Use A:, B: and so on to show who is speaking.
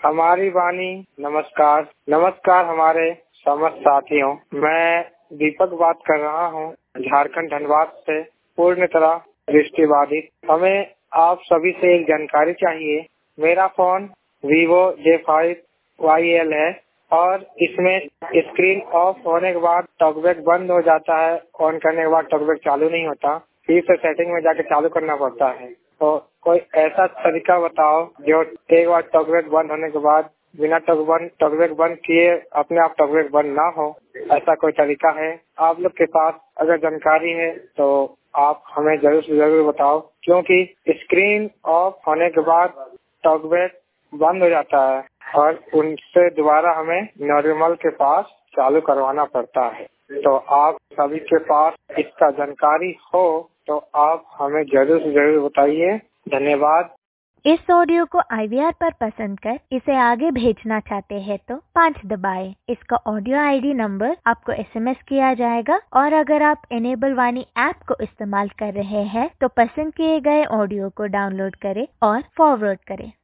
A: हमारी वाणी नमस्कार। नमस्कार हमारे समस्त साथियों, मैं दीपक बात कर रहा हूँ झारखंड धनबाद से, पूर्ण तरह दृष्टिबाधित। हमें आप सभी से एक जानकारी चाहिए। मेरा फोन Vivo J5 YL है और इसमें स्क्रीन ऑफ होने के बाद टॉकबैक बंद हो जाता है, ऑन करने के बाद टॉकबैक चालू नहीं होता, फिर से सेटिंग में जाके चालू करना पड़ता है। तो कोई ऐसा तरीका बताओ जो एक बार टॉकबैक बंद होने के बाद बिना टॉकबैक बंद किए अपने आप टॉकबैक बंद ना हो, ऐसा कोई तरीका है? आप लोग के पास अगर जानकारी है तो आप हमें जरूर से जरूर बताओ, क्योंकि स्क्रीन ऑफ होने के बाद टॉकबैक बंद हो जाता है और उनसे दोबारा हमें नॉर्मल के पास चालू करवाना पड़ता है। तो आप सभी के पास इसका जानकारी हो तो आप हमें जरूर से जरूर बताइए। धन्यवाद।
B: इस ऑडियो को IVR पर पसंद कर इसे आगे भेजना चाहते हैं तो 5 दबाएं। इसका ऑडियो ID नंबर आपको SMS किया जाएगा और अगर आप इनेबल वाणी ऐप को इस्तेमाल कर रहे हैं तो पसंद किए गए ऑडियो को डाउनलोड करें और फॉरवर्ड करें।